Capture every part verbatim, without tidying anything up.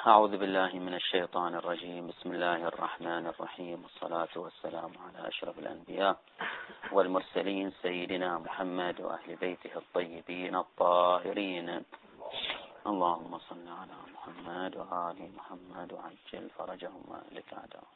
أعوذ بالله من الشيطان الرجيم. بسم الله الرحمن الرحيم، والصلاة والسلام على أشرف الأنبياء والمرسلين سيدنا محمد وأهل بيته الطيبين الطاهرين. اللهم صل على محمد وآل محمد وعجل فرجهم وأهلك أعداءهم.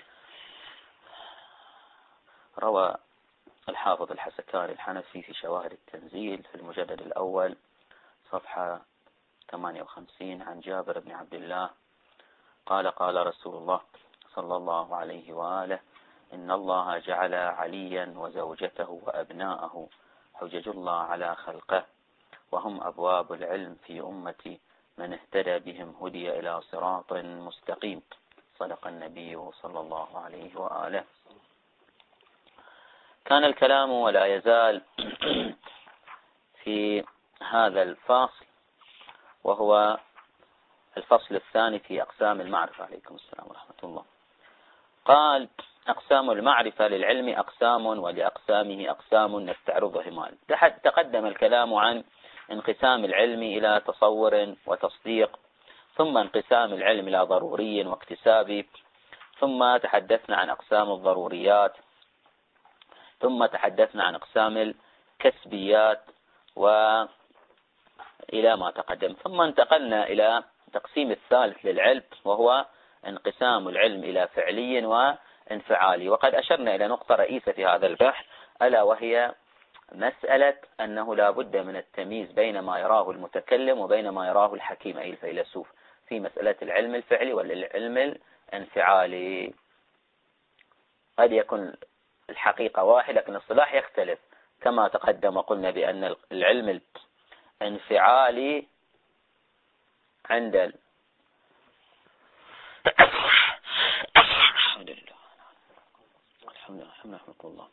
روى الحافظ الحسكاري الحنفي في شواهد التنزيل في المجلد الأول صفحة ثمانية وخمسين عن جابر بن عبد الله قال قال رسول الله صلى الله عليه وآله: إن الله جعل عليا وزوجته وأبناءه حجج الله على خلقه، وهم أبواب العلم في أمتي، من اهتدى بهم هدي إلى صراط مستقيم. صدق النبي صلى الله عليه وآله. كان الكلام ولا يزال في هذا الفصل، وهو الفصل الثاني في أقسام المعرفة. عليكم السلام ورحمة الله. قال: أقسام المعرفة للعلم أقسام، ولأقسامه أقسام نستعرضها. تقدم الكلام عن انقسام العلم إلى تصور وتصديق، ثم انقسام العلم إلى ضروري واكتسابي، ثم تحدثنا عن أقسام الضروريات، ثم تحدثنا عن أقسام الكسبيات وإلى ما تقدم، ثم انتقلنا إلى تقسيم الثالث للعلم، وهو انقسام العلم إلى فعلي وانفعالي. وقد أشرنا إلى نقطة رئيسة في هذا البحث، ألا وهي مسألة أنه لا بد من التمييز بين ما يراه المتكلم وبين ما يراه الحكيم أي الفيلسوف في مسألة العلم الفعلي والعلم الانفعالي. قد يكون الحقيقة واحد لكن الصلاح يختلف، كما تقدم وقلنا بأن العلم الانفعالي عند ال... الحمد لله الحمد لله رحمة الله.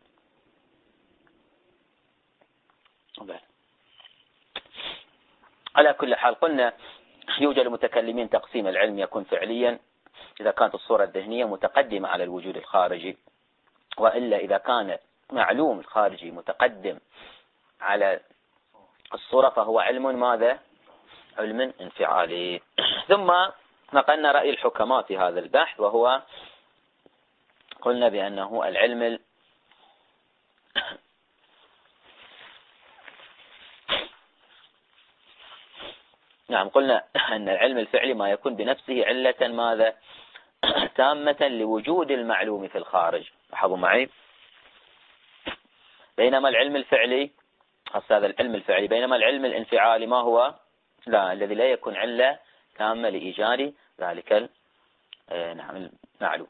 على كل حال قلنا يوجد المتكلمين تقسيم العلم يكون فعليا إذا كانت الصورة الذهنية متقدمة على الوجود الخارجي، وإلا إذا كان معلوم الخارجي متقدم على الصورة فهو علم ماذا؟ علم انفعالي. ثم نقلنا رأي الحكماء في هذا البحث، وهو قلنا بأنه العلم ال... نعم قلنا أن العلم الفعلي ما يكون بنفسه علة ماذا؟ تامة لوجود المعلوم في الخارج. لاحظوا معي. بينما العلم الفعلي هذا العلم الفعلي بينما العلم الانفعالي ما هو؟ لا، الذي لا يكون علة تامة لإيجاد ذلك ال... آه نعم المعلوم.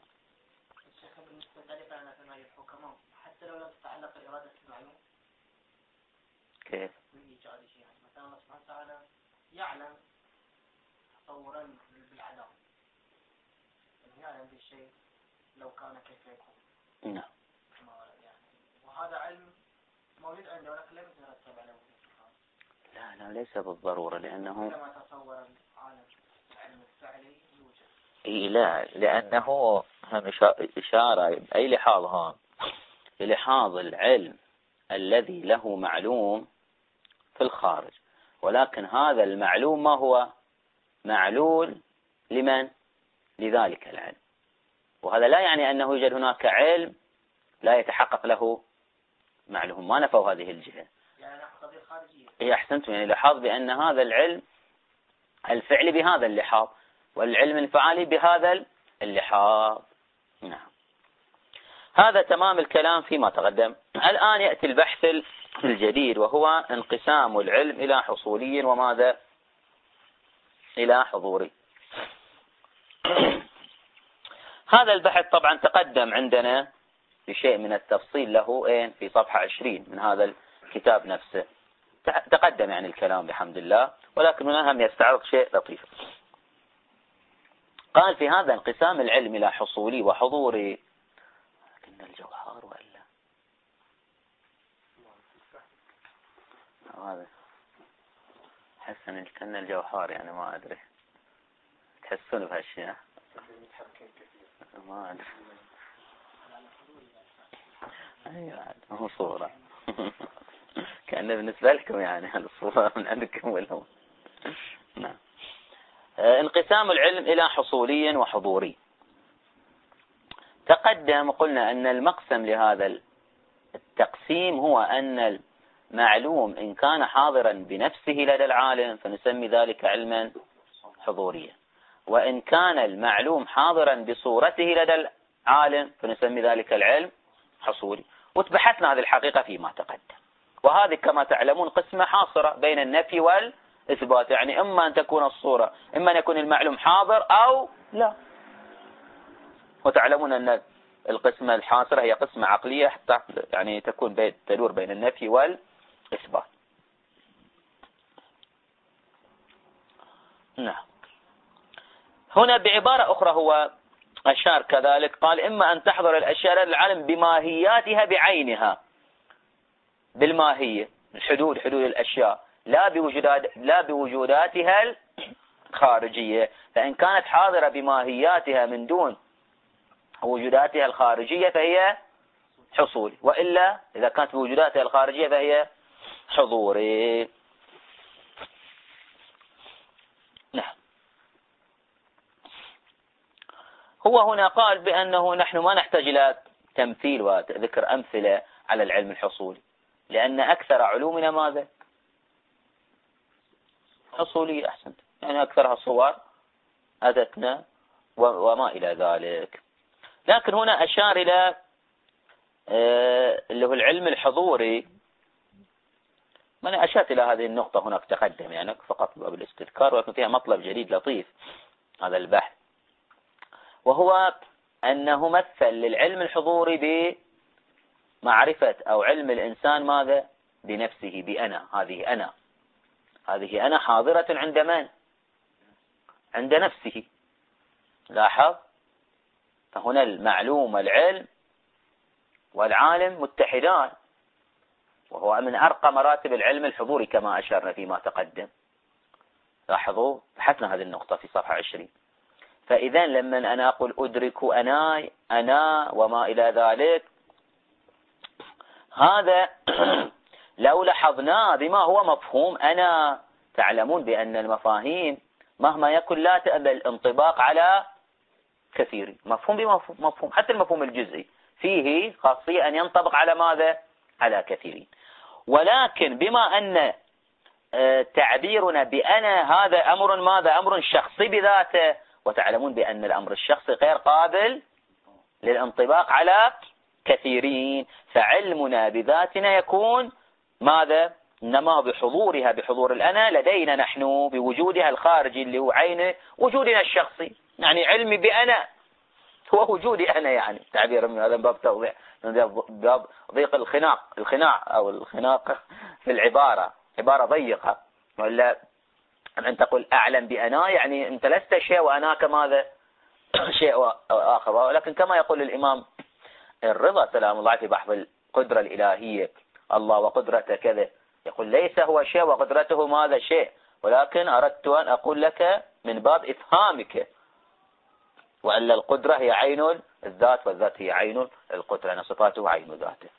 حتى لو لم تتعلق الإرادة بالمعلوم كيف؟ بإيجاد شيء، يعني مثلا الله سبحانه وتعالى يعلم تصورا بالعدم، يعلم بالشيء لو كان كيف يكون. نعم. يعني وهذا علم موجود عنده ولكن لم يترتب عليه. لا لا ليس بالضرورة، لأنه كما تصور العالم العلم الفعلي يوجد. إيه لا، لأنه هم إشارة أي لحاظ هون للحاظ العلم الذي له معلوم في الخارج، ولكن هذا المعلوم ما هو؟ معلول لمن؟ لذلك العلم. وهذا لا يعني أنه يوجد هناك علم لا يتحقق له معلوم، ما نفوا هذه الجهة. يعني قضية خارجية. إيه أحسنتم، يعني لاحظ بأن هذا العلم الفعلي بهذا اللحاظ، والعلم الفعالي بهذا اللحاظ. نعم، هذا تمام الكلام فيما تقدم. الآن يأتي البحث الجديد، وهو انقسام العلم إلى حصولي وماذا؟ إلى حضوري. هذا البحث طبعا تقدم عندنا بشيء من التفصيل له إيه في صفحة عشرين من هذا الكتاب نفسه. تقدم يعني الكلام بحمد الله، ولكن هنا هم يستعرض شيء لطيف. قال: في هذا انقسام العلم إلى حصولي وحضوري. لكن الجوهر ولا هذا حسن كان الجوهر، يعني ما أدري تحسون بهالشيء؟ ما أدري. أيوة هو صورة كأنه بالنسبة لكم يعني الصورة من عندكم ولا؟ نعم. انقسام العلم إلى حصولي وحضوري. تقدم قلنا أن المقسم لهذا التقسيم هو أن المعلوم إن كان حاضرا بنفسه لدى العالم فنسمي ذلك علما حضوريا، وإن كان المعلوم حاضرا بصورته لدى العالم فنسمي ذلك العلم حصولي. وتبحثنا هذه الحقيقة فيما تقدم، وهذه كما تعلمون قسمة حاصرة بين النفي والإثبات، يعني إما أن تكون الصورة إما أن يكون المعلوم حاضر أو لا. وتعلمون أن القسمة الحاصرة هي قسمة عقلية حتى يعني تكون بين تدور بين النفي والإثبات. نعم. هنا بعبارة أخرى هو أشار كذلك، قال إما أن تحضر الأشياء للعالم بماهياتها بعينها، بالماهية، الحدود، حدود الأشياء، لا بوجودات لا بوجوداتها الخارجية. فإن كانت حاضرة بماهياتها من دون وجوداتها الخارجية فهي حصولي، وإلا إذا كانت بوجوداتها الخارجية فهي حضوري. نعم. هو هنا قال بأنه نحن ما نحتاج إلى تمثيل وذكر أمثلة على العلم الحصولي، لأن أكثر علومنا ماذا؟ حصولية. أحسنت، يعني أكثرها صور أتتنا وما إلى ذلك. لكن هنا أشار إلى اللي هو العلم الحضوري. من أشرت إلى هذه النقطة هناك تقدم، يعني فقط باب الاستذكار، ولكن فيها مطلب جديد لطيف هذا البحث، وهو أنه مثل للعلم الحضوري بمعرفة أو علم الإنسان ماذا؟ بنفسه، بأنا. هذه أنا هذه أنا حاضرة عند من؟ عند نفسه. لاحظ، فهنا المعلوم والعلم والعالم متحدان، وهو من أرقى مراتب العلم الحضوري كما أشرنا فيما تقدم. لاحظوا، بحثنا هذه النقطة في صفحة عشرين. فإذا لما أنا أقول أدرك أنا أنا وما إلى ذلك، هذا لو لاحظناه بما هو مفهوم أنا، تعلمون بأن المفاهيم مهما يكن لا تأبى الانطباق على كثير. مفهوم بمفهوم مفهوم، حتى المفهوم الجزئي فيه خاصية أن ينطبق على ماذا؟ على كثيرين. ولكن بما أن تعبيرنا بأنا هذا أمر ماذا؟ أمر شخصي بذاته، وتعلمون بأن الأمر الشخصي غير قابل للانطباق على كثيرين، فعلمنا بذاتنا يكون ماذا؟ إنما بحضورها، بحضور الأنا لدينا نحن، بوجودها الخارجي اللي هو عين وجودنا الشخصي. يعني علمي بأنا هو وجودي أنا، يعني تعبير من هذا باب توضيح، باب ضيق الخناق الخناع أو الخناق في العبارة، عبارة ضيقة. ولا أن تقول أعلم بأنا، يعني أنت لست شيء وأناك ماذا؟ شيء آخر. ولكن كما يقول الإمام الرضا سلام الله في بحث القدرة الإلهية، الله وقدرته كذا، يقول ليس هو شيء وقدرته ماذا؟ شيء، ولكن أردت أن أقول لك من باب إفهامك، وأن القدرة هي عين الذات والذات هي عين القدرة، أن صفاته عين ذاته.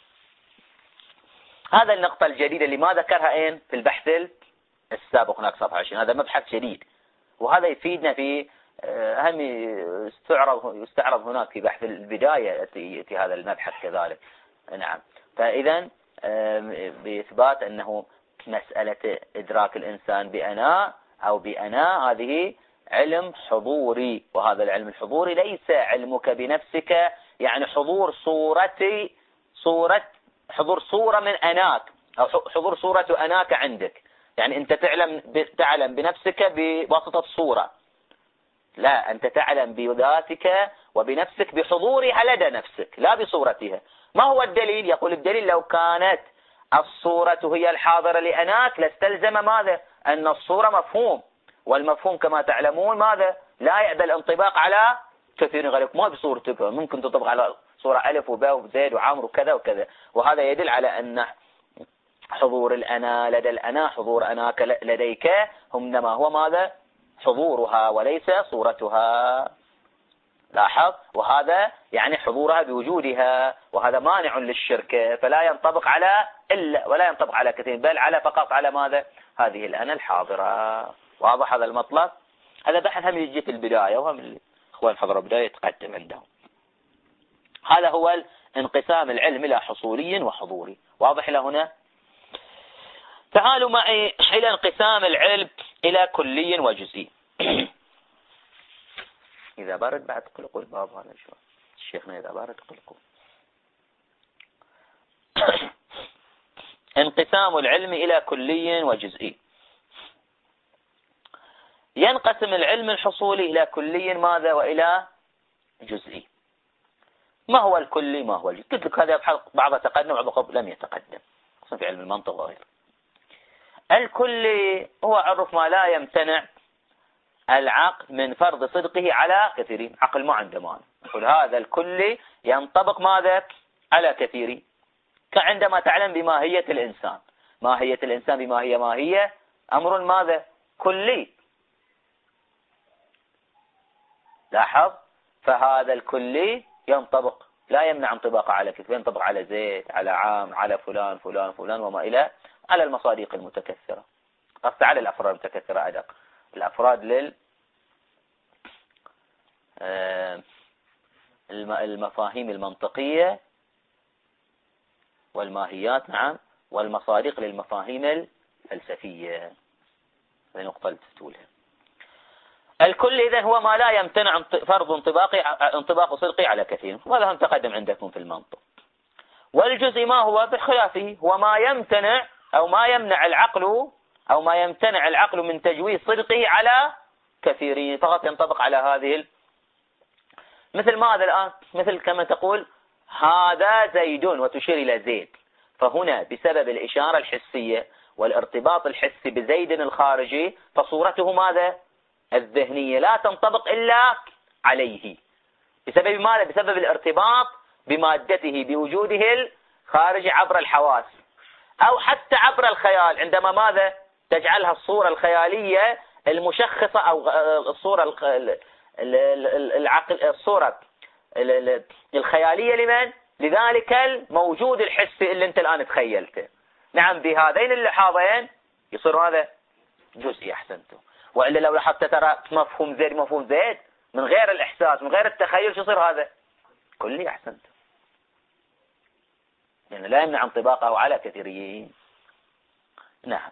هذا النقطة الجديدة اللي ما ذكرها أين في البحث السابق هناك صفحة عشرين، هذا مبحث جديد، وهذا يفيدنا في أهم يستعرض يستعرض هناك في بحث البداية في هذا المبحث كذلك. نعم. فإذا بإثبات أنه مسألة إدراك الإنسان بأنا أو بأنا هذه علم حضوري، وهذا العلم الحضوري ليس علمك بنفسك، يعني حضور صورتي صورة حضور صورة من أناك، أو حضور صورة أناك عندك، يعني أنت تعلم تعلم بنفسك بواسطة صورة، لا، أنت تعلم بذاتك وبنفسك بحضورها لدى نفسك لا بصورتها. ما هو الدليل؟ يقول الدليل لو كانت الصورة هي الحاضرة لأناك لاستلزم ماذا؟ أن الصورة مفهوم، والمفهوم كما تعلمون ماذا؟ لا يأبى الانطباق على كثير غيرك، ما بصورتك، ممكن تطبق على صورة ألف وباء وزيد وعمر وكذا وكذا. وهذا يدل على أن حضور الأنا لدى الأنا، حضور أناك لديك، إنما هو ماذا؟ حضورها وليس صورتها. لاحظ، وهذا يعني حضورها بوجودها، وهذا مانع للشرك، فلا ينطبق على إلا ولا ينطبق على كثير، بل على فقط على ماذا؟ هذه الأنا الحاضرة. واضح هذا المطلب؟ هذا بحث هم يجي في البداية، وهم الإخوان حضروا بداية يتقدم عندهم. هذا هو انقسام العلم إلى حصولي وحضوري. واضح إلى هنا؟ تعالوا معي إلى انقسام العلم إلى كلي وجزئي. إذا بارد بعد قلقوا الباب هذا شو الشيخنا، إذا بارد قلقوا. انقسام العلم إلى كلي وجزئي. ينقسم العلم الحصولي إلى كلي ماذا وإلى جزئي. ما هو الكلي ما هو الجزئي؟ قلت لك هذا بعض تقدم وبعض لم يتقدم، خصوصا في علم المنطق وغيره. الكلي هو عرف ما لا يمتنع العقل من فرض صدقه على كثيرين. عقل ما عنده مانع، نقول هذا الكلي ينطبق ماذا على كثيرين. كعندما تعلم بماهية الإنسان، ماهية الإنسان بماهية ماهية أمر ماذا كلي. لاحظ، فهذا الكلي ينطبق لا يمنع انطباقه على كثير، ينطبق على زيد، على عام، على فلان فلان فلان وما إلى، على المصادق المتكثرة، قصد على الأفراد المتكثرة أدق، الأفراد لل المفاهيم المنطقية والماهيات، نعم، والمصادق للمفاهيم الفلسفية. هذه نقطة لتفتولها. الكل إذن هو ما لا يمتنع فرض انطباقي انطباق صدقي على كثير، وهذا هم تقدم عندكم في المنطق. والجزء ما هو بخلافه، هو ما يمتنع أو ما يمنع العقل أو ما يمتنع العقل من تجويز صدقه على كثيرين، فقط ينطبق على هذه ال... مثل ماذا الآن؟ مثل كما تقول هذا زيد وتشير إلى زيد، فهنا بسبب الإشارة الحسية والارتباط الحسي بزيد الخارجي فصورته ماذا؟ الذهنية لا تنطبق إلا عليه. بسبب ماذا؟ بسبب الارتباط بمادته بوجوده الخارجي عبر الحواس أو حتى عبر الخيال، عندما ماذا؟ تجعلها الصورة الخيالية المشخصة أو الصورة العقل الصورة الخيالية لمن؟ لذلك الموجود الحسي اللي انت الآن تخيلته. نعم، بهذين اللحاظين يصير هذا جزئي. أحسنتم. وإلا لو لاحظت ترى مفهوم زيد مفهوم زيد من غير الإحساس من غير التخيل شو يصير هذا كلي. أحسنتم. يعني لا يمنع انطباقه على كثيرين. نعم.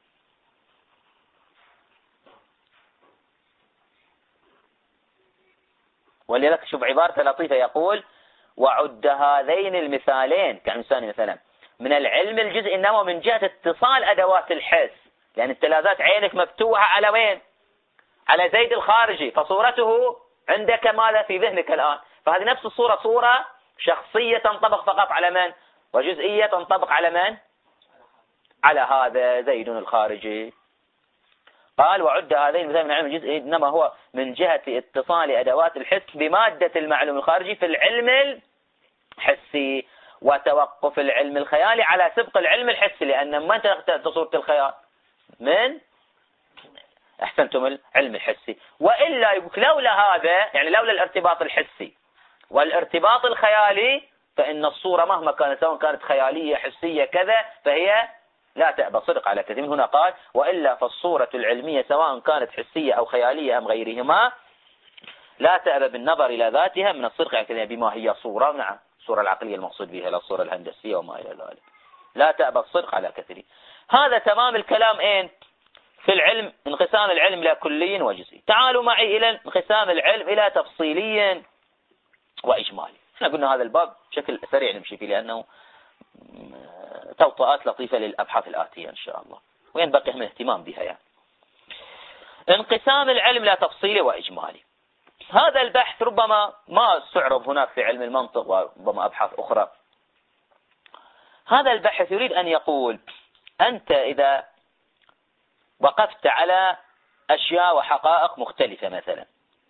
ولذلك شوف عبارة لطيفة، يقول وعد هذين المثالين كإنسان مثلا من العلم الجزئي إنما من جهة اتصال أدوات الحس، لأن التلاذات عينك مفتوحة على وين؟ على زيد الخارجي، فصورته عندك ماذا في ذهنك الآن، فهذه نفس الصورة صورة شخصية تنطبق فقط على من؟ وجزئية تنطبق على من؟ على هذا زيد الخارجي. قال وعد هذين المثالين من العلم الجزئي إنما هو من جهة اتصال أدوات الحس بمادة المعلوم الخارجي في العلم الحسي، وتوقف العلم الخيالي على سبق العلم الحسي، لأن من تأتي صورة الخيال؟ من أحسنتم العلم الحسي. وإلا لولا هذا، يعني لولا الارتباط الحسي والارتباط الخيالي، فإن الصورة مهما كانت سواء كانت خيالية حسية كذا فهي لا تأبى صدق على كثير. من هنا قال وإلا فالصورة العلمية سواء كانت حسية أو خيالية أم غيرهما لا تأبى بالنظر إلى ذاتها من الصدق على كثير بما هي صورة. نعم، الصورة العقلية المقصود بها لا الصورة الهندسية وما إلى ذلك. لا تأبى الصدق على كثير. هذا تمام الكلام إين في العلم، انقسام العلم إلى كلي وجزئي. تعالوا معي إلى انقسام العلم إلى تفصيلي وإجمالي. احنا قلنا هذا الباب بشكل سريع نمشي فيه لأنه توطئات لطيفة للأبحاث الآتية إن شاء الله، وينبقي من الاهتمام بها. يعني انقسام العلم إلى تفصيلي وإجمالي، هذا البحث ربما ما استعرض هناك في علم المنطق وربما أبحاث أخرى. هذا البحث يريد أن يقول أنت إذا وقفت على أشياء وحقائق مختلفة مثلا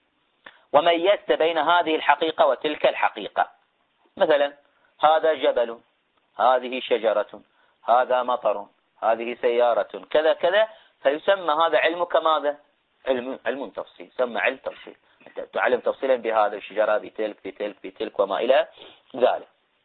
وميزت بين هذه الحقيقة وتلك الحقيقة، مثلا هذا جبل، هذه شجرة، هذا مطر، هذه سيارة، كذا كذا، فيسمى هذا علمك ماذا؟ علم علم تفصيل، يسمى علم تفصيل. أنت تعلم تفصيلا بهذا الشجرة بتلك بتلك بتلك وما إلى ذلك.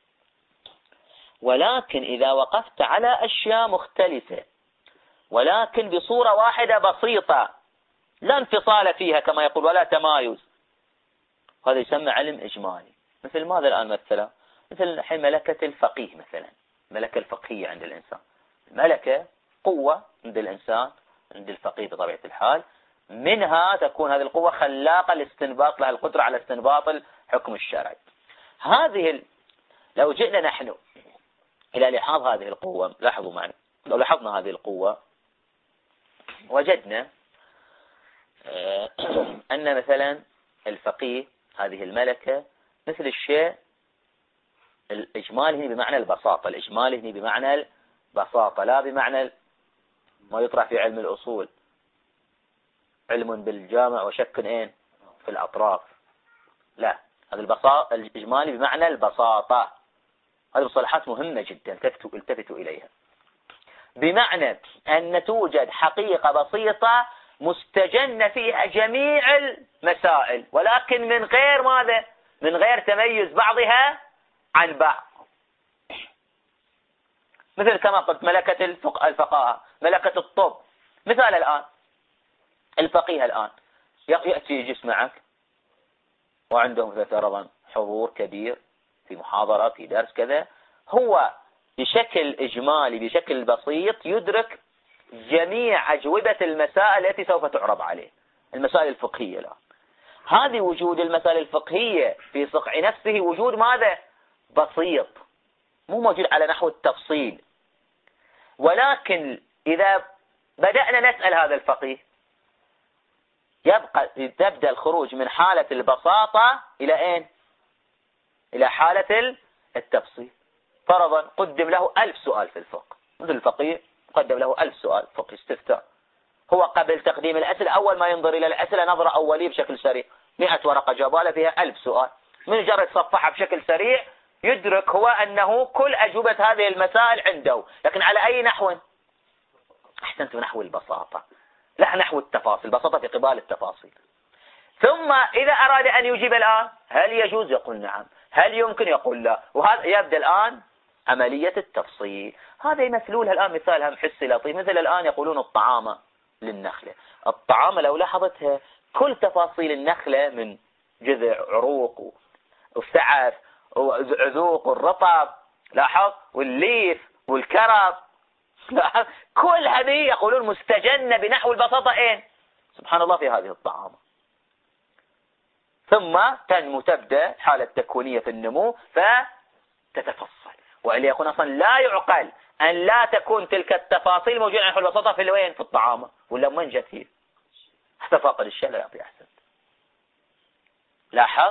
ولكن إذا وقفت على أشياء مختلفة ولكن بصورة واحدة بسيطة لا انفصال فيها كما يقول ولا تمايز، هذا يسمى علم إجمالي. مثل ماذا الآن مثلا؟ مثل الحين ملكة الفقيه مثلا، الملكة الفقهية عند الإنسان، الملكة قوة عند الإنسان، عند الفقيه بطبيعة الحال، منها تكون هذه القوة خلاقة لاستنباط، لها القدرة على استنباط الحكم الشرعي. هذه ال... لو جئنا نحن إلى لحاظ هذه القوة، لاحظوا معي، لو لاحظنا هذه القوة وجدنا أن مثلا الفقيه هذه الملكة مثل الشيء الإجمالي هنا بمعنى البساطة، الإجمالي هنا بمعنى البساطة، لا بمعنى ما يطرح في علم الأصول علم بالجامع وشك إيه في الأطراف، لا، هذا البساطة الإجمالي بمعنى البساطة. هذه مصطلحات مهمة جدا، التفتوا التفتوا إليها. بمعنى أن توجد حقيقة بسيطة مستجن فيها جميع المسائل، ولكن من غير ماذا؟ من غير تميز بعضها عن بعض. مثل كما قلت ملكة الفقاهة، ملكة الطب. مثال الآن الفقيه الآن يأتي يجلس معك وعندهم فرضا حضور كبير في محاضرة في درس كذا، هو بشكل إجمالي بشكل بسيط يدرك جميع أجوبة المسائل التي سوف تعرض عليه، المسائل الفقهية الآن. هذه وجود المسائل الفقهية في صقع نفسه وجود ماذا؟ بسيط، مو موجود على نحو التفصيل. ولكن إذا بدأنا نسأل هذا الفقيه يبقى تبدأ الخروج من حالة البساطة إلى أين؟ إلى حالة التفصيل. فرضا قدم له ألف سؤال في الفقه، مثل الفقيه قدم له ألف سؤال فقه استفتاء، هو قبل تقديم الأسئلة أول ما ينظر إلى الأسئلة نظرة أولية بشكل سريع، مئة ورقة جابالة فيها ألف سؤال، من مجرد صفحها بشكل سريع يدرك هو أنه كل أجوبة هذه المسائل عنده، لكن على أي نحو؟ أحسنت، نحو البساطة، لا نحو التفاصيل، البساطة في قبال التفاصيل. ثم إذا أراد أن يجيب الآن هل يجوز؟ يقول نعم. هل يمكن؟ يقول لا. وهذا يبدأ الآن عملية التفصيل. هذا يمثلونها الآن مثالها حسي لطيف، مثل الآن يقولون الطعامة للنخلة. الطعامة لو لاحظتها كل تفاصيل النخلة من جذع عروق والسعف وعذوق والرطب، لاحظ، والليف والكرب، كل هذه يقولون مستجنة بنحو البساطة إيه؟ سبحان الله في هذه الطعامة. ثم تنمو، تبدأ حالة تكوينية في النمو فتتفصل. وإلا يكون أصلا لا يعقل أن لا تكون تلك التفاصيل موجودة نحو البساطة في الوين؟ في الطعامة، ولا من جت هي؟ حتى فاقد الشيء لا يعطي أحسن. لاحظ؟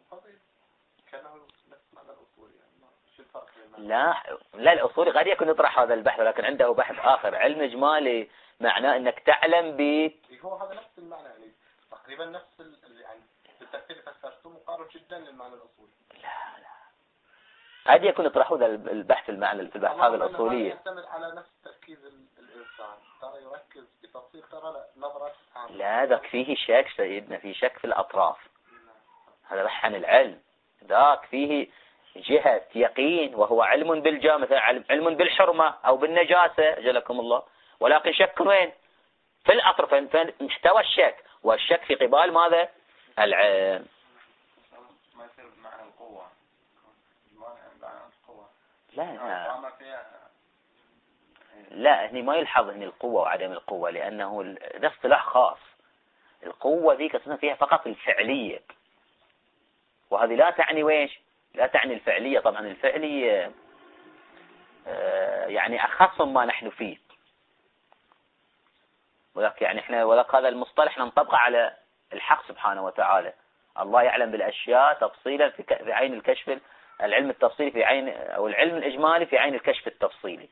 لا لا الأصولي قد يكون يطرح هذا البحث، لكن عنده بحث آخر. علم إجمالي معناه أنك تعلم ب هو هذا نفس المعنى، يعني تقريبا نفس ال... يعني بالتفسير فسرته مقارب جدا للمعنى الأصولي. لا لا قد يكون يطرح هذا البحث المعنى في البحث هذا الأصولية. يعتمد على نفس تركيز الإنسان، ترى يركز بتفصيل، ترى لا نظرة عامة. لا ذاك فيه شك سيدنا، في شك في الأطراف. هذا بحث عن العلم، ذاك فيه جهة يقين وهو علم بالجامع، علم بالحرمة أو بالنجاسة أجلكم الله، ولكن شك وين؟ في الأطراف، في محتوى الشك، والشك في قبال ماذا؟ العلم. ما يصير معنى القوة، معنى القوة. لا لا لا هني ما يلحظ هني القوة وعدم القوة، لأنه ده اصطلاح خاص. القوة ذيك أصلا فيها فقط الفعلية، وهذه لا تعني ويش؟ لا تعني الفعلية. طبعا الفعلية يعني أخص ما نحن فيه، ولك يعني إحنا ولك هذا المصطلح ننطبقه على الحق سبحانه وتعالى. الله يعلم بالأشياء تفصيلا في عين الكشف، العلم التفصيلي في عين، أو العلم الإجمالي في عين الكشف التفصيلي.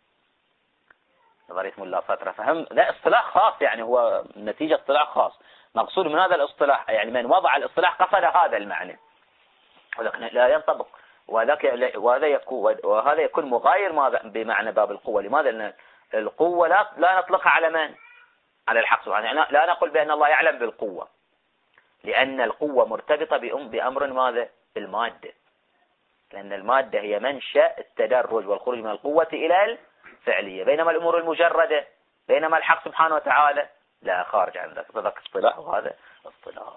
نظرية ملا فترة فهم، ذا اصطلاح خاص، يعني هو نتيجة اصطلاح خاص. مقصود من هذا الاصطلاح يعني من وضع الاصطلاح قصد هذا المعنى، ولكن لا ينطبق، وهذا يكون وهذا يكون مغاير بمعنى باب القوة. لماذا؟ لأن القوة لا لا نطلقها على من؟ على الحق سبحانه. يعني لا نقول بأن الله يعلم بالقوة، لأن القوة مرتبطة بأمر ماذا؟ بالمادة، لأن المادة هي منشأ التدرج والخروج من القوة إلى الفعلية، بينما الأمور المجردة، بينما الحق سبحانه وتعالى لا خارج عن ذاك، ذاك اصطلاح وهذا اصطلاح.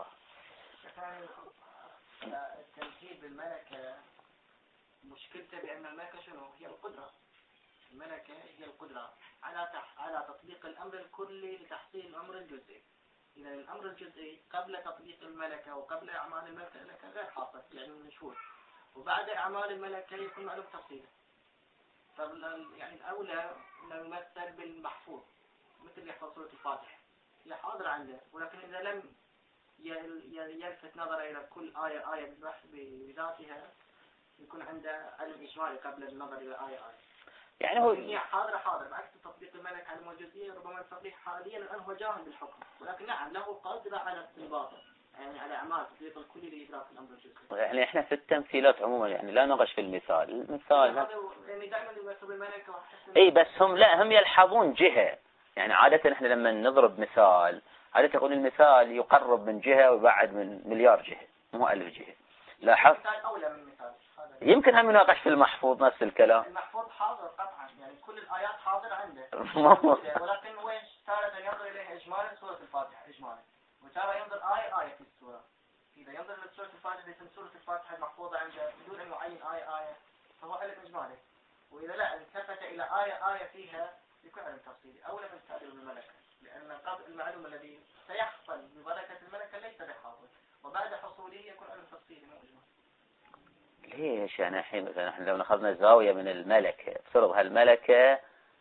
التمثيل بالملكة مشكلته بأن الملكة شنو؟ هي القدرة. الملكة هي القدرة على تح... على تطبيق الأمر الكلي لتحصيل الأمر الجزئي. إذا الأمر الجزئي قبل تطبيق الملكة وقبل أعمال الملكة الملكة غير حاصل يعني مشهور، وبعد أعمال الملكة يكون معلوم تفصيله. يعني الأولى أنه يمثل بالمحفوظ مثل يحفظ سورة الفاتحة، هي حاضر عنده، ولكن إذا لم يلفت نظر إلى كل آية آية بذاتها يكون عنده علم إجمالي قبل النظر إلى آية آية. يعني هو هي حاضرة حاضرة بعكس تطبيق الملك على الجزئية. ربما التطبيق حاليا الآن هو جاهل بالحكم، ولكن نعم له قدرة على استنباط يعني على أعمال تطبيق الكلي لإدراك الأمر الجزئي. يعني إحنا في التمثيلات عموما يعني لا نغش في المثال، المثال هذا يعني دائما يمثل بالملك. إيه بس هم لا هم يلحظون جهة. يعني عادة إحنا لما نضرب مثال عادة يقول المثال يقرب من جهة ويبعد من مليار جهة، مو ألف جهة. لاحظ مثال أولى من مثال. يمكن هم يناقش في المحفوظ نفس الكلام. المحفوظ حاضر قطعا، يعني كل الآيات حاضر عنده ولكن ويش تارة ينظر إليها إجمالا سورة الفاتحة إجمالا، وتارة ينظر آية آية في السورة. إذا ينظر لسورة الفاتحة يتم سورة الفاتحة المحفوظة عنده بدون أن يعين آية آية فهو علم إجمالي، وإذا لا التفت إلى آية آية فيها يكون علم تفصيلي أولى من تعليم الملكة، لأن قبل المعلوم الذي سيحصل ببركة الملكة ليس بحاضر، وبعد حصوله يكون علم تفصيلي مو إجمالي. ليش يعني الحين مثلا احنا لو أخذنا زاوية من الملكة، افترض هالملكة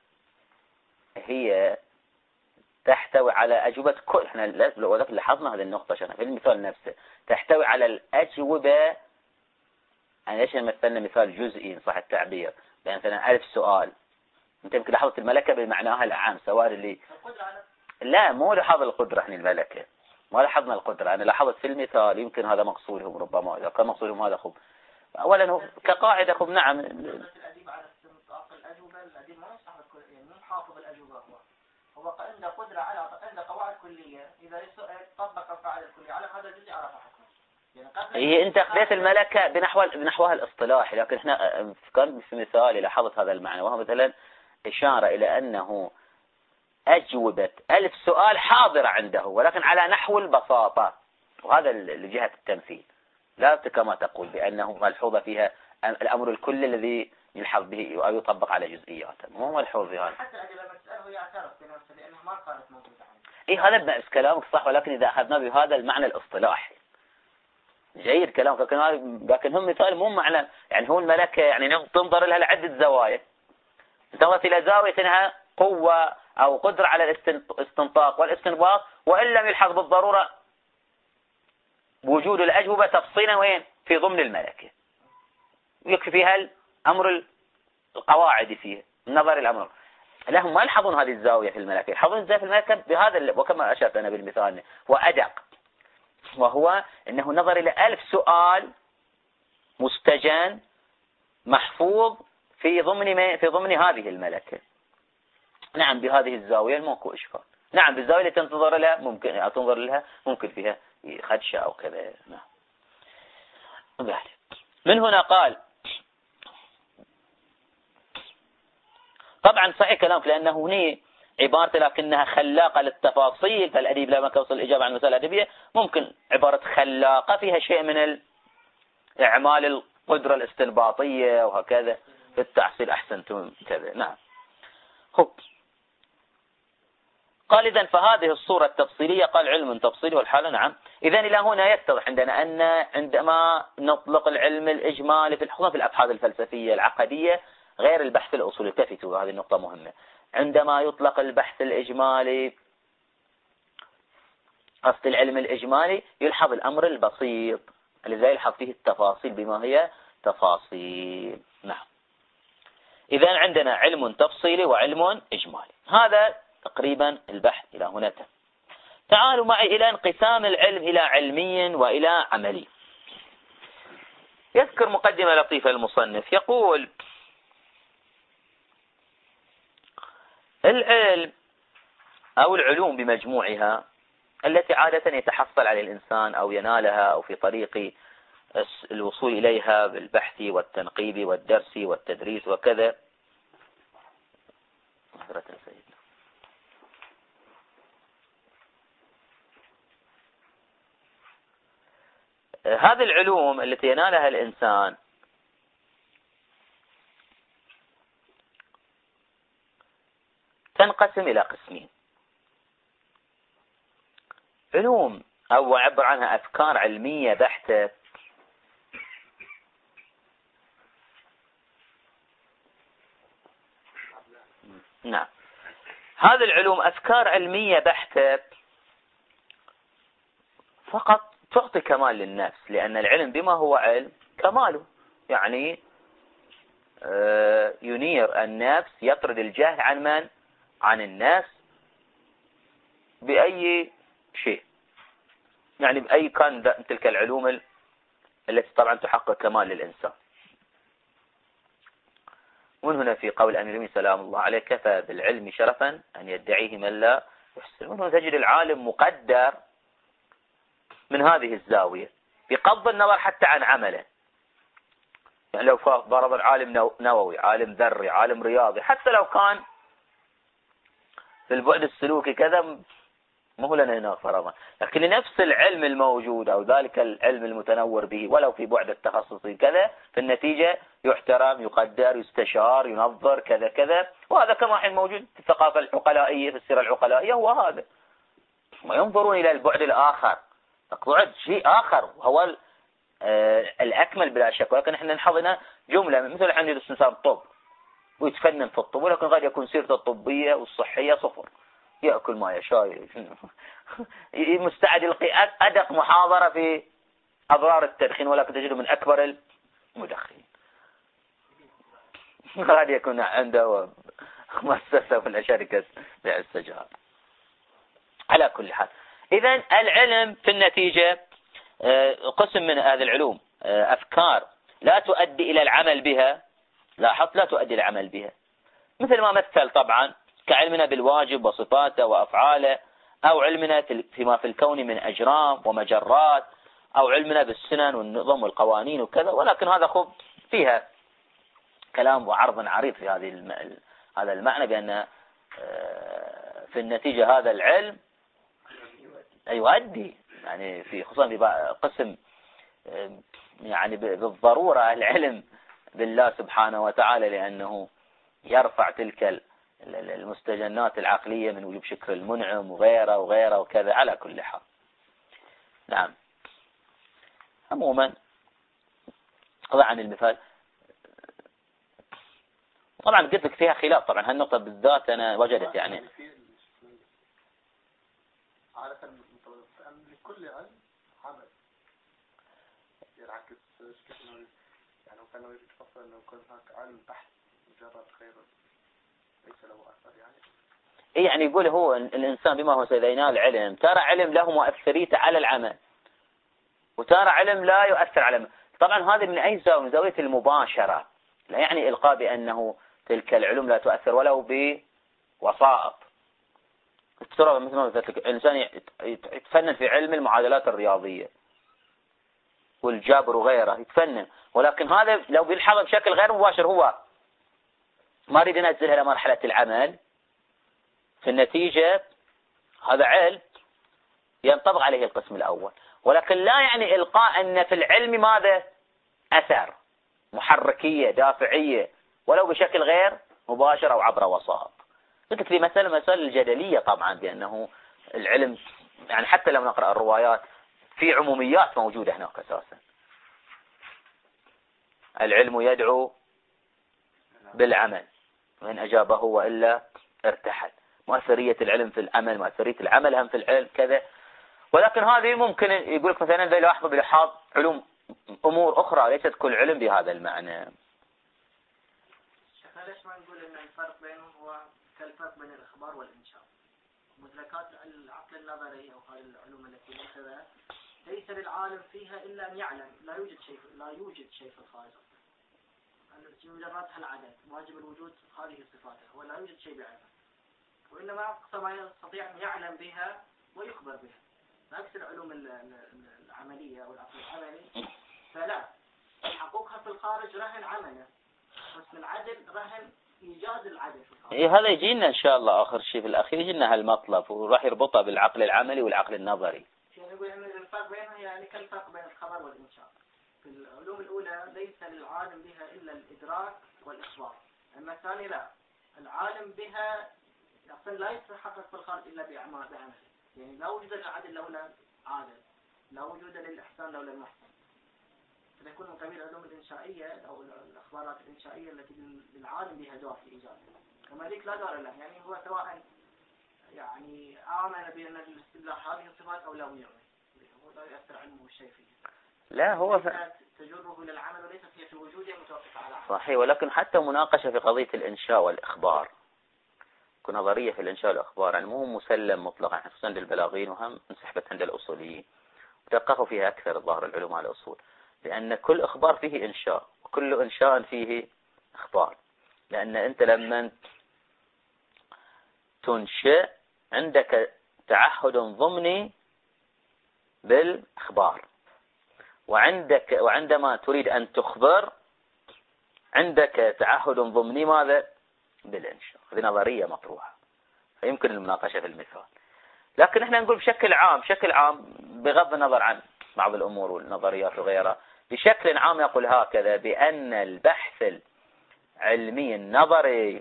هي تحتوي على أجوبة كل، احنا لو لاحظنا هذه النقطة عشان في المثال نفسه تحتوي على الأجوبة. يعني ليش مثلنا مثال جزئي إن صح التعبير، يعني مثلا ألف سؤال، أنت يمكن لاحظت الملكة بمعناها العام سواء اللي لا مو لاحظ القدرة احنا الملكة ما لاحظنا القدرة. أنا لاحظت في المثال يمكن هذا مقصودهم، ربما إذا كان مقصودهم هذا خب أولا هو كقاعدة خب نعم. الأديب على استنطاق الأجوبة، الأديب ما يصحب الكل يعني مو حافظ الأجوبة، هو هو عنده قدرة على عنده قواعد كلية، إذا طبق القاعدة الكلية على هذا الجزء عرف حكمه. يعني هي أنت أخذت الملكة بنحو بنحوها الاصطلاحي، لكن إحنا كان في مثال لاحظت هذا المعنى، وهو مثلا إشارة إلى أنه أجوبة ألف سؤال حاضرة عنده ولكن على نحو البساطة، وهذا لجهة التمثيل، لا كما تقول بأنه ملحوظة فيها الأمر الكلي الذي يلحظ به أو يطبق على جزئياته، مو ملحوظ في هذا. حتى الأجوبة مسألة يعترف بنفسه لأنه ما كانت موجودة عنده. إيه هذا بنفس كلامك صح، ولكن إذا أخذنا بهذا المعنى الاصطلاحي جيد كلامك، لكن لكن هم مثال مو معنى يعني هو الملكة يعني تنظر لها لعدة زوايا، انتظرت إلى زاوية أنها قوة أو قدرة على الاستنطاق والاستنباط، وإن لم يلحظ بالضرورة وجود الأجوبة تفصيلا وين في ضمن الملكة، يكفي فيها الأمر القواعد فيه النظر الأمر. لهم ما يلحظون هذه الزاوية في الملكة، يلحظون الزاوية في الملكة بهذا، وكما أشرت أنا بالمثال وأدق، وهو أنه نظر إلى ألف سؤال مستجان محفوظ في ضمن في ضمن هذه الملكة. نعم بهذه الزاوية ماكو إشكال، نعم بالزاوية اللي تنتظر لها ممكن أو تنظر لها ممكن فيها خدشة أو كذا. نعم. من هنا قال طبعا صحيح كلامك لأنه هنا عبارة لكنها خلاقة للتفاصيل، فالأديب لما توصل الإجابة عن المسألة الأدبية ممكن عبارة خلاقة فيها شيء من الإعمال القدرة الاستنباطية وهكذا في التحصيل أحسنتم كذا. نعم. خب قال إذن فهذه الصورة التفصيلية قال علم تفصيلي والحالة. نعم. إذن إلى هنا يتضح عندنا أن عندما نطلق العلم الإجمالي في الحكم في الأبحاث الفلسفية العقدية غير البحث الأصولي، التفتوا هذه النقطة مهمة، عندما يطلق البحث الإجمالي قصد العلم الإجمالي يلحظ الأمر البسيط الذي يلحظ فيه التفاصيل بما هي تفاصيل. نعم. إذن عندنا علم تفصيلي وعلم إجمالي، هذا تقريبا البحث إلى هنا تم. تعالوا معي إلى انقسام العلم إلى علمي وإلى عملي. يذكر مقدمة لطيفة المصنف يقول العلم أو العلوم بمجموعها التي عادة يتحصل على الإنسان أو ينالها أو في طريق الوصول إليها بالبحث والتنقيب والدرس والتدريس وكذا. هذه العلوم التي ينالها الإنسان تنقسم إلى قسمين: علوم أو عبر عنها أفكار علمية بحتة، نعم، هذه العلوم أفكار علمية بحتة فقط تعطي كمال للنفس، لأن العلم بما هو علم كماله، يعني ينير النفس، يطرد الجهل عن من؟ عن الناس بأي شيء، يعني بأي كان تلك العلوم التي طبعا تحقق كمال للإنسان. ومن هنا في قول الأمير سلام الله عليه: كفى بالعلم شرفا أن يدعيه من لا يحسن. من هنا تجد العالم مقدر من هذه الزاوية بغض النظر حتى عن عمله، يعني لو ضرب العالم نووي، عالم ذري، عالم رياضي، حتى لو كان في البعد السلوكي كذا، ما هو لنا هنا فرضا، لكن لنفس العلم الموجود أو ذلك العلم المتنور به ولو في بعد التخصصي كذا، في النتيجة يحترم، يقدر، يستشار، ينظر كذا كذا. وهذا كما حين موجود في الثقافة العقلائية، في السيرة العقلائية، هو هذا. ما ينظرون إلى البعد الآخر، بعد شيء آخر وهو الأكمل بلا شك، ولكن احنا نحضنا جملة مثل الحين يدرس إنسان طب ويتفنن في الطب، ولكن قد يكون سيرته الطبية والصحية صفر، يأكل ما يشاء، مستعد يلقي أدق محاضرة في أضرار التدخين، ولكن تجده من أكبر المدخنين. قد يكون عنده مؤسسة ولا شركة بيع السجائر. على كل حال، إذن العلم في النتيجة قسم من هذه العلوم أفكار لا تؤدي إلى العمل بها، لاحظ، لا تؤدي إلى العمل بها، مثل ما مثل طبعا كعلمنا بالواجب وصفاته وأفعاله، أو علمنا فيما في الكون من أجرام ومجرات، أو علمنا بالسنن والنظم والقوانين وكذا. ولكن هذا خب فيها كلام وعرض عريض في هذه هذا المعنى، بأن في النتيجة هذا العلم يؤدي، يعني في خصوصا في قسم يعني بالضرورة العلم بالله سبحانه وتعالى، لأنه يرفع تلك المستجنات العقلية من وجوب شكر المنعم وغيره وغيره وكذا. على كل حال، نعم. عموما طبعا المثال طبعا قلت لك فيها خلاف، طبعا هالنقطة بالذات أنا وجدت يعني عادة لكل علم عمل ينعكس يعني وكان لو يتفصل انه يكون هناك علم بحث مجرد خير ليس له اثر، يعني اي يعني يقول هو الانسان بما هو سينال علم، ترى علم له مؤثريته على العمل، وترى علم لا يؤثر على العمل. طبعا هذه من اي زاوية؟ من زاوية المباشرة، لا يعني القاء بانه تلك العلوم لا تؤثر ولو بوسائط. ترى مثل ما قلت لك الانسان يتفنن في علم المعادلات الرياضية والجبر وغيره، يتفنن، ولكن هذا لو بيلحظ بشكل غير مباشر، هو ما يريد ينزلها إلى مرحلة العمل، في النتيجة هذا علم ينطبق عليه القسم الأول، ولكن لا يعني إلقاء أن في العلم ماذا؟ أثر، محركية، دافعية، ولو بشكل غير مباشر أو عبر وسائط. قلت في مسألة مسألة الجدلية طبعا، بأنه العلم يعني حتى لو نقرأ الروايات في عموميات موجودة هناك أساسا. العلم يدعو بالعمل وإن أجابه وإلا ارتحل. مؤثرية العلم في العمل، مؤثرية العمل هم في العلم كذا. ولكن هذه ممكن يقول لك مثلا ذي لاحظوا بلحاظ علوم أمور أخرى، ليست كل علم بهذا المعنى. ليش ما نقول إن الفرق بينهم هو كالفرق بين الإخبار والإنشاء؟ مدركات العقل النظري أو هذه العلوم التي نأخذها ليس للعالم فيها إلا أن يعلم لا يوجد شيء لا يوجد شيء في الخارج. مجرد العدد واجب الوجود هذه صفاته، ولا يوجد شيء بعينه، وإنما أقصى ما يستطيع أن يعلم بها ويخبر بها. عكس العلوم العملية أو العقل العملي فلا، حقوقها في الخارج رهن عمله، بس العدل رهن إيجاد العدل في الخارج. إيه هذا يجينا إن شاء الله آخر شيء في الأخير يجينا هالمطلب، وراح يربطها بالعقل العملي والعقل النظري. يعني نقول إن الفرق بينها هي يعني كالفرق بين الخبر والإنشاء. في العلوم الأولى ليس للعالم بها إلا الإدراك والإخبار، أما الثانية لا، العالم بها أصلا لا يتحقق في الخارج إلا بأعمال بعمله، يعني لا وجود للعدل لولا عادل، لا وجود للإحسان لولا المحسن. فيكون من قبيل العلوم الإنشائية أو الأخبارات الإنشائية التي للعالم بها دور في إيجادها، كما ذيك لا دور له، يعني هو سواء يعني آمن بأن الاستدلاء هذه الصفات أو لم يؤمن، هو لا يؤثر علمه الشيء فيه. لا هو ف... تجره للعمل وليست هي في وجودها متوقفة على عمل. صحيح، ولكن حتى مناقشة في قضية الإنشاء والإخبار، كنظرية في الإنشاء والإخبار يعني مو مسلم مطلقا، خصوصا للبلاغين وهم انسحبت عند الأصوليين، ودققوا فيها أكثر الظاهر العلوم على الأصول، لأن كل إخبار فيه إنشاء وكل إنشاء فيه إخبار، لأن أنت لما تنشئ عندك تعهد ضمني بالإخبار، وعندك وعندما تريد أن تخبر عندك تعهد ضمني ماذا؟ بالإنشاء. هذه نظرية مطروحة فيمكن المناقشة في المثال، لكن احنا نقول بشكل عام بشكل عام بغض النظر عن بعض الأمور والنظريات وغيرها، بشكل عام يقول هكذا بأن البحث العلمي النظري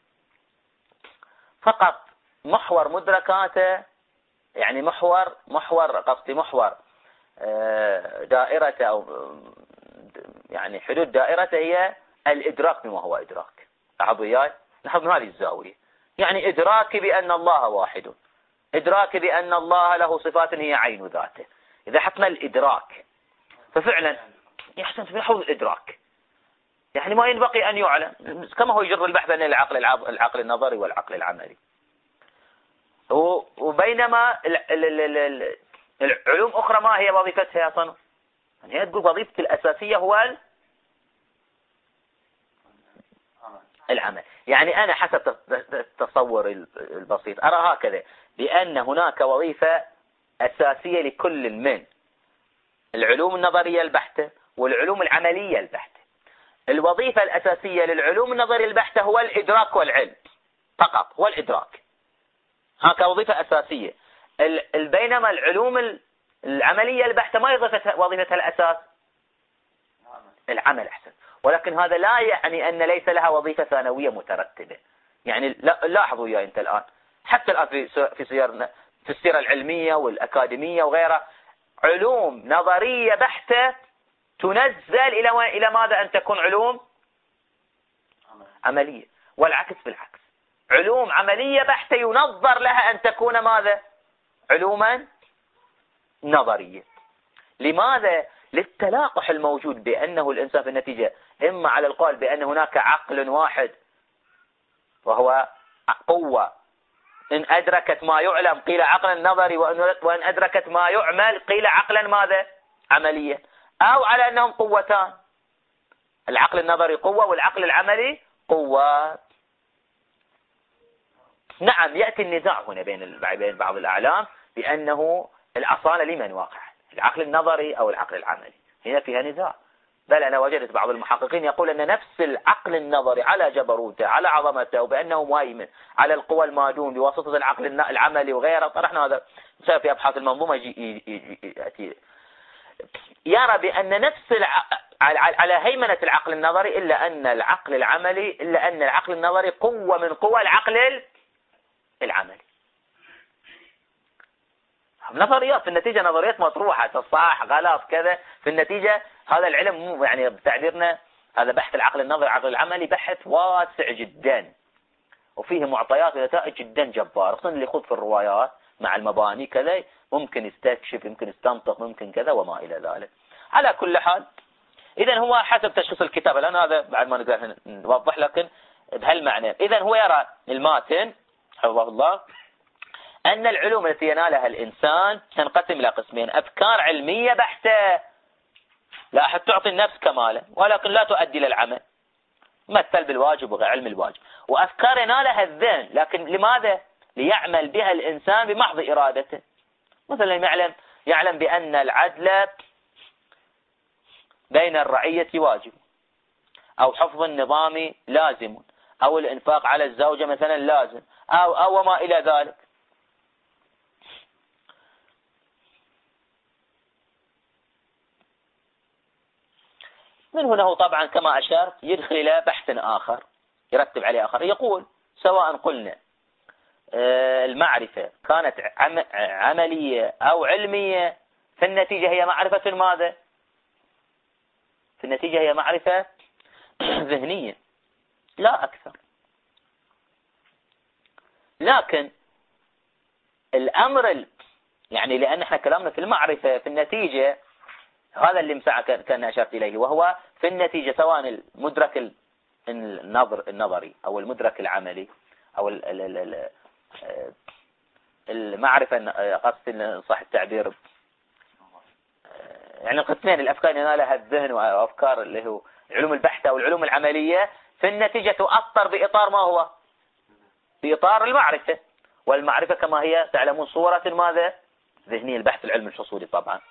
فقط محور مدركاته، يعني محور محور قصدي محور دائرته أو يعني حدود دائرته هي الإدراك بما هو إدراك. لاحظوا وياي، لاحظوا من هذه الزاوية، يعني إدراكي بأن الله واحد، إدراكي بأن الله له صفات هي عين ذاته. إذا حطنا الإدراك ففعلا يحسن في حوض الإدراك، يعني ما ينبغي أن يعلم، كما هو يجر البحث عن العقل العقل النظري والعقل العملي. وبينما العلوم أخرى ما هي وظيفتها يا صنو؟ يعني هي تقول وظيفتك الأساسية هو العمل. يعني أنا حسب التصور البسيط أرى هكذا، بأن هناك وظيفة أساسية لكل من العلوم النظرية البحتة والعلوم العملية البحتة. الوظيفة الأساسية للعلوم النظرية البحتة هو الإدراك والعلم فقط، هو الإدراك، هكذا وظيفة أساسية. بينما العلوم العملية البحتة ما وظيفتها الأساس العمل أحسن، ولكن هذا لا يعني أن ليس لها وظيفة ثانوية مترتبة. يعني لاحظوا يا أنت الآن حتى الآن في في سيرنا في السيرة العلمية والأكاديمية وغيرها علوم نظرية بحتة تنزل إلى إلى ماذا؟ أن تكون علوم عملية، والعكس بالعكس، علوم عملية بحتة ينظر لها أن تكون ماذا؟ علوما نظرية. لماذا؟ للتلاقح الموجود بأنه الإنسان في النتيجة إما على القول بأن هناك عقل واحد وهو قوة، إن أدركت ما يعلم قيل عقلا نظري، وإن أدركت ما يعمل قيل عقلا ماذا؟ عمليا، أو على أنهم قوتان، العقل النظري قوة والعقل العملي قوة. نعم يأتي النزاع هنا بين بين بعض الأعلام بأنه الأصالة لمن واقع، العقل النظري أو العقل العملي، هنا فيها نزاع. بل أنا وجدت بعض المحققين يقول أن نفس العقل النظري على جبروته على عظمته وبأنه مهيمن على القوى المادون بواسطة العقل العملي وغيره. طرحنا هذا في أبحاث المنظومة يأتي يرى بأن نفس الع... على هيمنة العقل النظري، إلا أن العقل العملي إلا أن العقل النظري قوة من قوى العقل العملي. نظريات في النتيجة نظريات مطروحة صح غلط كذا، في النتيجة هذا العلم مو يعني بتعبيرنا هذا بحث العقل النظري العقل العملي بحث واسع جدا وفيه معطيات ونتائج جدا جبارة، خصوصا اللي يخوض في الروايات مع المباني كذا ممكن يستكشف ممكن يستنطق ممكن كذا وما إلى ذلك. على كل حال إذن هو حسب تشخيص الكتاب، الآن هذا بعد ما نقدر نوضح لكن بهالمعنى. إذن هو يرى الماتن حفظه الله أن العلوم التي ينالها الإنسان تنقسم إلى قسمين: أفكار علمية بحتة لا أحد تعطي النفس كماله ولكن لا تؤدي للعمل، مثل بالواجب وعلم الواجب، وأفكار ينالها الذهن لكن لماذا؟ ليعمل بها الإنسان بمحض إرادته. مثلا يعلم يعلم بأن العدل بين الرعية واجب، أو حفظ النظام لازم، أو الإنفاق على الزوجة مثلا لازم، أو أو ما إلى ذلك. من هنا هو طبعا كما أشرت يدخل إلى بحث آخر يرتب عليه آخر، يقول سواء قلنا المعرفة كانت عملية أو علمية، في النتيجة هي معرفة ماذا؟ في النتيجة هي معرفة ذهنية لا أكثر. لكن الأمر يعني لأن احنا كلامنا في المعرفة في النتيجة، هذا اللي مساعة كان أشرت إليه، وهو في النتيجة سواء المدرك النظر النظري أو المدرك العملي أو المعرفة، قصد صح التعبير، يعني القسمين الأفكار ينالها الذهن وأفكار اللي هو علوم البحث أو العلوم العملية، في النتيجة تؤثر بإطار ما هو؟ بإطار المعرفة. والمعرفة كما هي تعلمون صورة ماذا؟ ذهنية، البحث العلم الفصولي طبعا.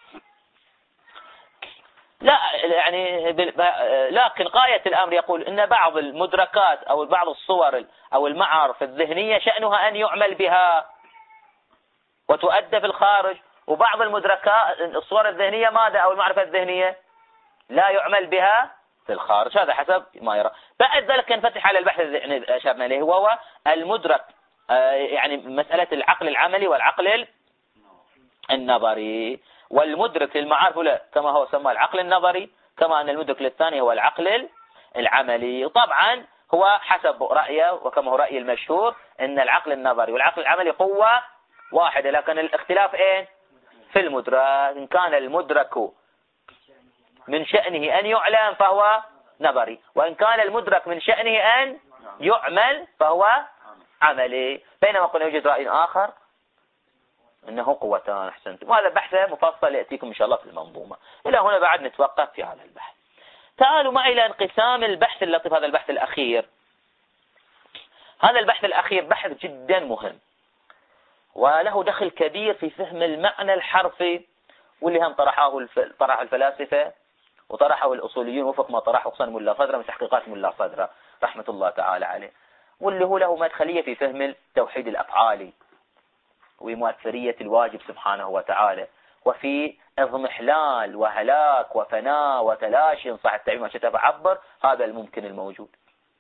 لا يعني لكن غاية الأمر يقول إن بعض المدركات أو بعض الصور أو المعارف الذهنية شأنها أن يعمل بها وتؤدى في الخارج، وبعض المدركات الصور الذهنية ماذا أو المعرفة الذهنية لا يعمل بها في الخارج، هذا حسب ما يرى. بعد ذلك ينفتح على البحث الذهني أشرنا إليه، وهو المدرك، يعني مسألة العقل العملي والعقل النظري. والمدرك للمعارف لا كما هو سمى العقل النظري، كما أن المدرك للثاني هو العقل العملي. طبعا هو حسب رأيه وكما هو رأي المشهور أن العقل النظري والعقل العملي قوة واحدة، لكن الاختلاف اين؟ في المدرك. إن كان المدرك من شأنه أن يعلم فهو نظري، وإن كان المدرك من شأنه أن يعمل فهو عملي. بينما قلنا يوجد رأي آخر إنه قوتان. أحسنتم. وهذا بحث مفصل يأتيكم إن شاء الله في المنظومة. إلى هنا بعد نتوقف في هذا البحث. تعالوا معي إلى انقسام البحث اللطيف، هذا البحث الأخير. هذا البحث الأخير بحث جدا مهم وله دخل كبير في فهم المعنى الحرفي، واللي هم طرحه طرح الفلاسفة وطرحه الأصوليون وفق ما طرحه خصوصا ملا صدرة من تحقيقات ملا صدرة رحمة الله تعالى عليه، واللي هو له مدخلية في فهم التوحيد الأفعالي ومؤثرية الواجب سبحانه وتعالى، وفي اضمحلال وهلاك وفناء وتلاشي صح التعبير ما شئت فعبر هذا الممكن الموجود.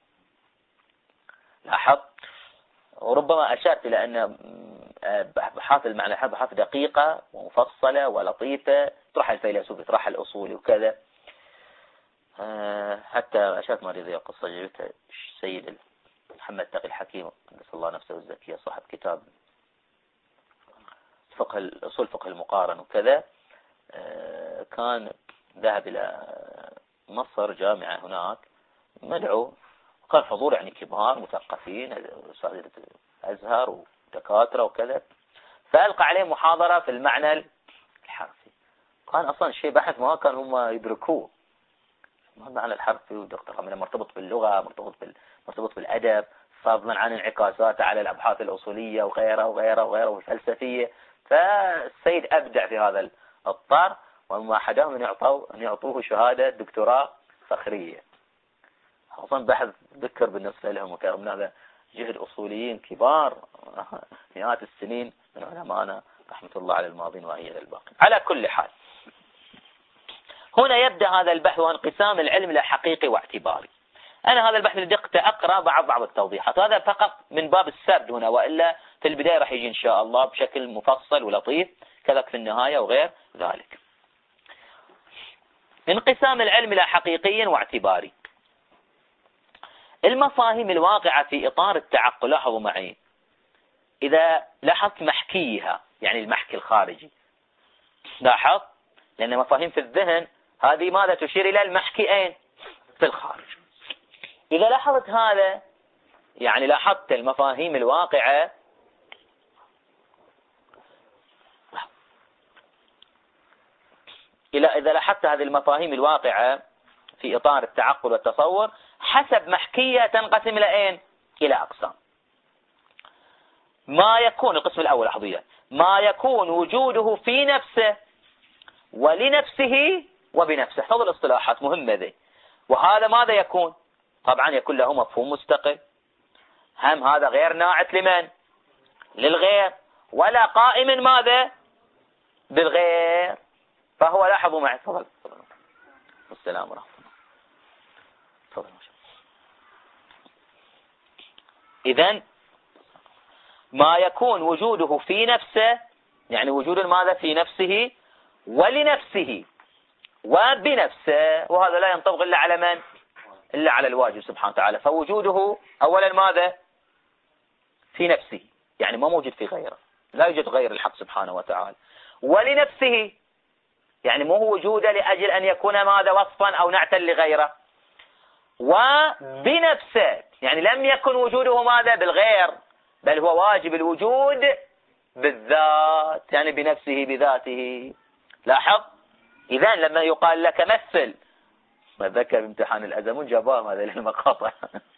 لاحظ وربما أشرت إلى أن بحاث المعنى الحرفي بحاث دقيقة ومفصلة ولطيفة، طرح الفيلسوف طرح الأصولي وكذا. حتى أشرت ما رضي قصة جبتها السيد محمد تقي الحكيم قدس الله نفسه الزكية صاحب كتاب فقه الأصول فقه المقارن وكذا، كان ذهب إلى مصر جامعة هناك مدعو، وكان حضور يعني كبار مثقفين أساتذة أزهر ودكاترة وكذا، فألقى عليهم محاضرة في المعنى الحرفي. كان أصلا شيء بحث ما كان هم يدركوه، ما المعنى الحرفي ودكتور من مرتبط باللغة مرتبط بال مرتبط بالأدب، فضلا عن انعكاساته على الأبحاث الأصولية وغيرها وغيرها وغيرها والفلسفية. فالسيد أبدع في هذا الطار، وما أحدهم أن يعطوه أن يعطوه شهادة دكتوراه فخرية. أصلا بحث ذكر بالنسبة لهم وكان من هذا جهد أصوليين كبار مئات السنين من علماءنا رحمة الله على الماضين وأيد الباقين. على كل حال هنا يبدأ هذا البحث وانقسام العلم إلى حقيقي واعتباري. أنا هذا البحث بدقت أقرأ بعض بعض التوضيحات، هذا فقط من باب السرد هنا، وإلا في البداية راح يجي إن شاء الله بشكل مفصل ولطيف كذلك في النهاية وغير ذلك. انقسام العلم إلى حقيقي واعتباري. المفاهيم الواقعة في إطار التعقل، لاحظوا معي إذا لاحظت محكيها يعني المحكي الخارجي، لاحظ لأن مفاهيم في الذهن هذه ماذا تشير إلى المحكي أين؟ في الخارج. إذا لاحظت هذا يعني لاحظت المفاهيم الواقعة إلى إذا لاحظت هذه المفاهيم الواقعة في إطار التعقل والتصور حسب محكية تنقسم إلى أين؟ إلى أقسام. ما يكون القسم الأول لاحظوا ما يكون وجوده في نفسه ولنفسه وبنفسه. هذه الاصطلاحات مهمة ذي. وهذا ماذا يكون؟ طبعا يكون له مفهوم مستقل، هم هذا غير ناعت لمن؟ للغير، ولا قائم ماذا؟ بالغير. فهو لاحظوا معي تفضل السلام ورحمة الله. إذن ما يكون وجوده في نفسه، يعني وجود ماذا في نفسه ولنفسه وبنفسه، وهذا لا ينطبق إلا على من؟ إلا على الواجب سبحانه وتعالى. فوجوده أولا ماذا؟ في نفسه، يعني ما موجود في غيره، لا يوجد غير الحق سبحانه وتعالى. ولنفسه يعني مو هو وجوده لأجل أن يكون ماذا؟ وصفا أو نعتا لغيره. وبنفسه يعني لم يكن وجوده ماذا؟ بالغير، بل هو واجب الوجود بالذات، يعني بنفسه بذاته. لاحظ إذن لما يقال لك مثل، ما ذكر امتحان الأزمون جابها ماذا للمقاطع.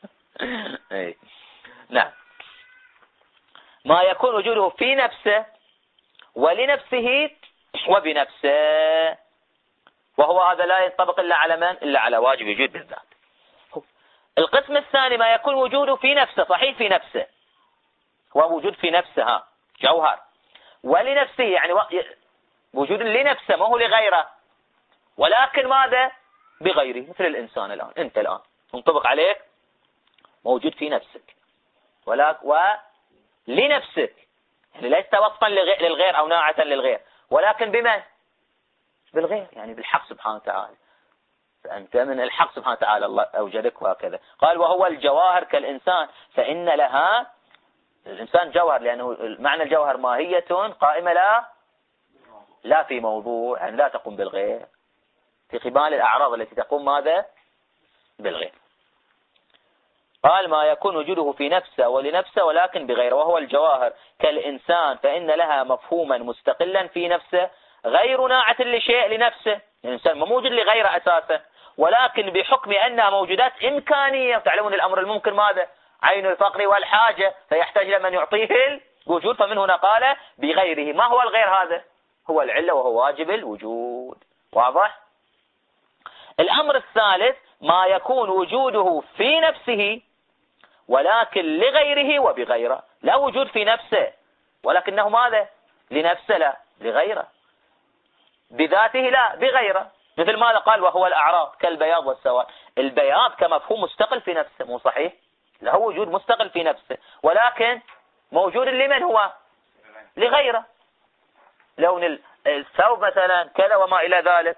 نعم، ما يكون وجوده في نفسه ولنفسه وبنفسه، وهو هذا لا ينطبق إلا على من؟ إلا على واجب وجود بالذات. القسم الثاني ما يكون وجوده في نفسه، صحيح في نفسه، هو وجود في نفسه ها جوهر، ولنفسه يعني وجود لنفسه ما هو لغيره، ولكن ماذا؟ بغيره. مثل الإنسان الآن، أنت الآن ينطبق عليك موجود في نفسك ولك ولنفسك، يعني ليست وصفا للغير أو ناعتا للغير، ولكن بمن؟ بالغير، يعني بالحق سبحانه وتعالى. فأنت من الحق سبحانه وتعالى الله أوجدك وهكذا. قال وهو الجواهر كالإنسان فإن لها، الإنسان جوهر لأنه معنى الجوهر ماهية قائمة لا لا في موضوع، يعني لا تقوم بالغير، في قبال الأعراض التي تقوم ماذا؟ بالغير. قال ما يكون وجوده في نفسه ولنفسه ولكن بغيره، وهو الجواهر كالإنسان فإن لها مفهوما مستقلا في نفسه غير ناعة لشيء لنفسه. الإنسان ما موجود لغيره أساسا، ولكن بحكم أنها موجودات إمكانية. تعلمون الأمر الممكن ماذا؟ عين الفقر والحاجة، فيحتاج لمن يعطيه الوجود، فمن هنا قال بغيره. ما هو الغير؟ هذا هو العلة وهو واجب الوجود. واضح؟ الأمر الثالث ما يكون وجوده في نفسه ولكن لغيره وبغيره. لا وجود في نفسه ولكنه ماذا؟ لنفسه لا لغيره، بذاته لا بغيره. مثل ماذا قال وهو الأعراض كالبياض والسواد. البياض كمفهوم مستقل في نفسه، مو صحيح؟ له وجود مستقل في نفسه، ولكن موجود لمن هو؟ لغيره. لون الثوب مثلا كذا وما إلى ذلك.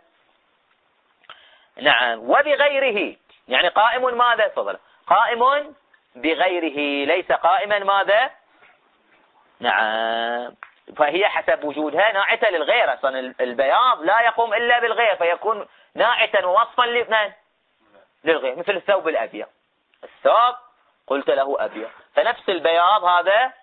نعم، وبغيره يعني قائم ماذا؟ تفضل. قائم بغيره، ليس قائما ماذا؟ نعم، فهي حسب وجودها ناعتة للغير. أصلا البياض لا يقوم إلا بالغير، فيكون ناعتا ووصفا لمن؟ للغير. مثل الثوب الأبيض، الثوب قلت له أبيض، فنفس البياض هذا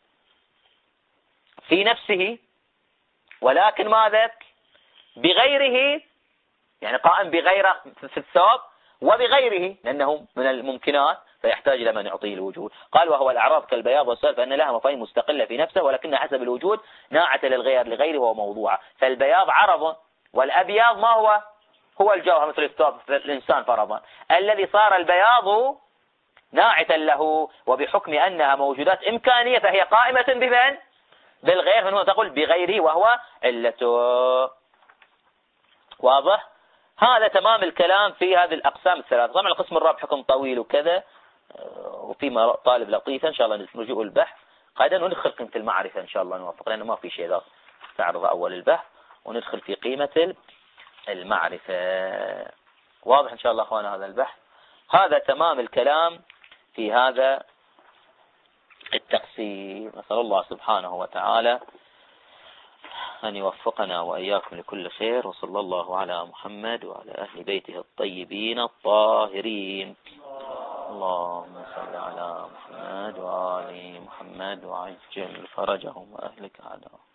في نفسه ولكن ماذا؟ بغيره، يعني قائم بغيره في الثوب وبغيره لأنه من الممكنات، فيحتاج إلى من يعطيه الوجود. قال وهو الأعراض كالبياض والسواد فإن لها مفاهيم مستقلة في نفسه ولكنها حسب الوجود ناعة للغير لغيره وموضوعة. فالبياض عرض، والأبيض ما هو؟ هو الجوهر مثل الثوب الإنسان فرضا، الذي صار البياض ناعتا له، وبحكم أنها موجودات إمكانية فهي قائمة بمن؟ بالغير، من هو تقول بغيره وهو علته. واضح؟ هذا تمام الكلام في هذه الأقسام الثلاثة. طبعا القسم الرابع حكم طويل وكذا، وفي طالب لطيفة إن شاء الله نرجو البحث قاعدة، وندخل قيمة المعرفة إن شاء الله نوفق، لأنه ما في شيء ذا تعرض أول البحث، وندخل في قيمة المعرفة. واضح إن شاء الله أخوانا هذا البحث. هذا تمام الكلام في هذا التقسيم. نسأل الله سبحانه وتعالى أن يوفقنا وإياكم لكل خير، وصلى الله على محمد وعلى أهل بيته الطيبين الطاهرين. اللهم صل على محمد وآل محمد وعجل فرجهم وأهلك أعداءهم.